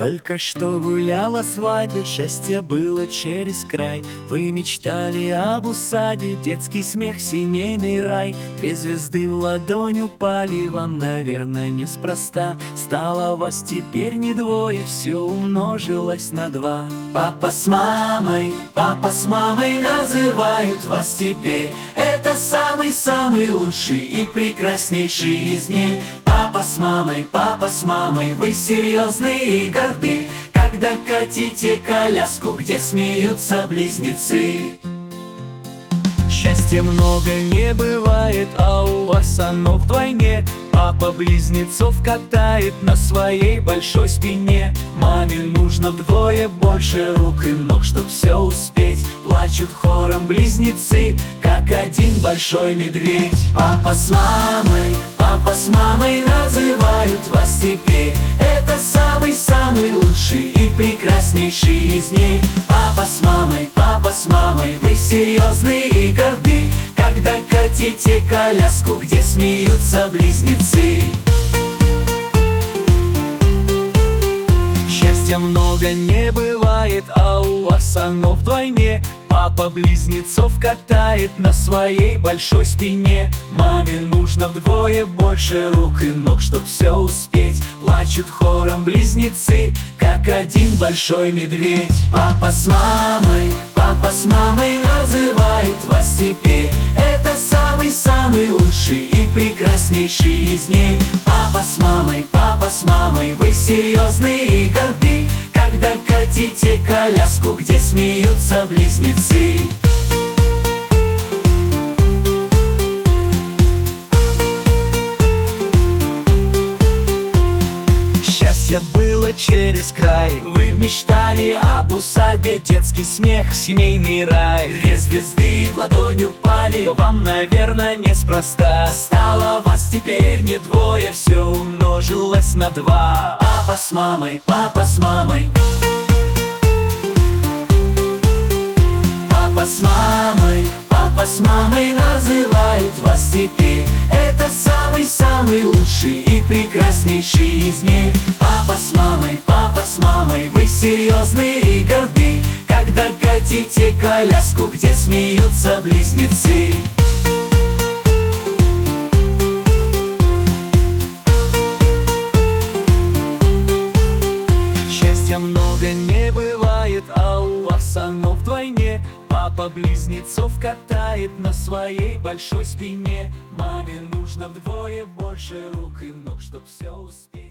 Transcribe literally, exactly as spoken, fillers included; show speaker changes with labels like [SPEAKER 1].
[SPEAKER 1] Только что гуляла свадьба, счастье было через край. Вы мечтали об усаде, детский смех, семейный рай. Две звезды в ладонь упали, вам, наверное, неспроста. Стало вас теперь не двое, все умножилось на два. Папа с мамой, папа с мамой называют вас теперь. Это самый-самый лучший и прекраснейший из дней. Папа с мамой, папа с мамой, вы серьезны и горды, когда катите коляску, где смеются близнецы. Счастья много не бывает, а у вас оно вдвойне. Папа близнецов катает на своей большой спине. Маме нужно вдвое больше рук и ног, чтоб все успеть. Плачут хором близнецы, как один большой медведь. Папа с мамой, папа с мамой называют вас теперь. Это самый-самый лучший и прекраснейший из дней. Папа с мамой, папа с мамой, вы серьезны и горды, когда катите коляску, где смеются близнецы. Счастья много не бывает, а у вас оно вдвойне. Папа близнецов катает на своей большой спине. Маме нужно вдвое больше рук и ног, чтоб все успеть. Плачут хором близнецы, как один большой медведь. Папа с мамой, папа с мамой называют вас теперь. Это самый-самый лучший и прекраснейший из дней. Папа с мамой, папа с мамой, вы серьезны и горды, когда катите коляску, где смеются близнецы. Счастье было через край, вы мечтали об усадьбе, детский смех, семейный рай. Две звезды в ладонь упали, вам, наверное, неспроста. Стало вас теперь не двое, все умножилось на два. Папа с мамой, папа с мамой, папа с мамой, папа с мамой называют вас теперь. Это самый-самый лучший и прекраснейший из дней. Папа с мамой, папа с мамой, вы серьезны и горды, когда катите коляску, где смеются близнецы. Счастья много не бывает, а у вас оно вдвойне. Папа близнецов катает на своей большой спине. Маме нужно вдвое больше рук и ног, чтоб все успеть.